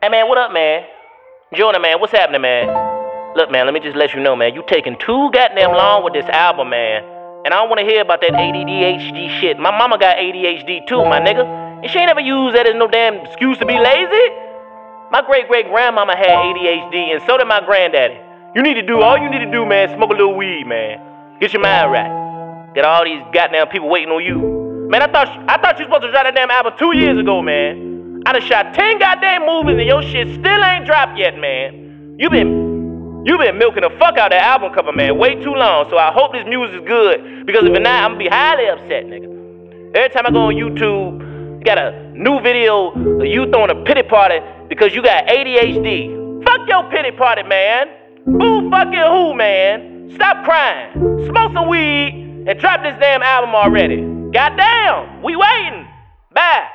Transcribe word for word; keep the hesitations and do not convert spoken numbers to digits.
Hey man, what up, man? Jonah, man, what's happening, man? Look, man, let me just let you know, man. You taking too goddamn long with this album, man. And I don't want to hear about that A D H D shit. My mama got A D H D too, my nigga. And she ain't ever used that as no damn excuse to be lazy. My great-great-grandmama had A D H D, and so did my granddaddy. You need to do, all you need to do, man, smoke a little weed, man. Get your mind right. Get all these goddamn people waiting on you. Man, I thought I thought you supposed to drop that damn album two years ago, man. I done shot ten goddamn movies and your shit still ain't dropped yet, man. You been, you been milking the fuck out of that album cover, man, way too long. So I hope this music is good, because if it's not, I'm gonna be highly upset, nigga. Every time I go on YouTube, you got a new video of you throwing a pity party because you got A D H D. Fuck your pity party, man. Boo fucking who, man? Stop crying. Smoke some weed and drop this damn album already. Goddamn, we waiting. Bye.